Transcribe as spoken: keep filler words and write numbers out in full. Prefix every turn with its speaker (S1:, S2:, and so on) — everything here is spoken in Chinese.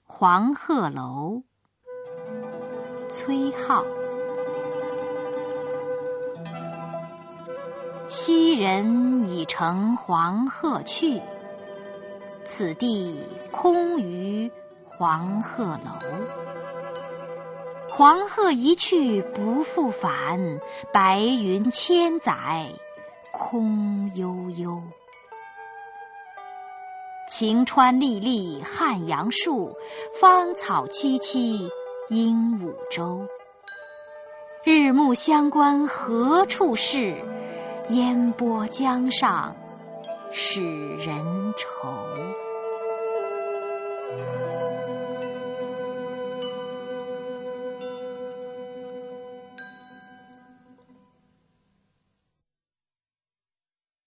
S1: 黄鹤楼，崔颢。昔人已乘黄鹤去，此地空余黄鹤楼。黄鹤一去不复返，白云千载空悠悠。晴川历历汉阳树，芳草萋萋鹦鹉洲。日暮乡关何处是？烟波江上使人愁。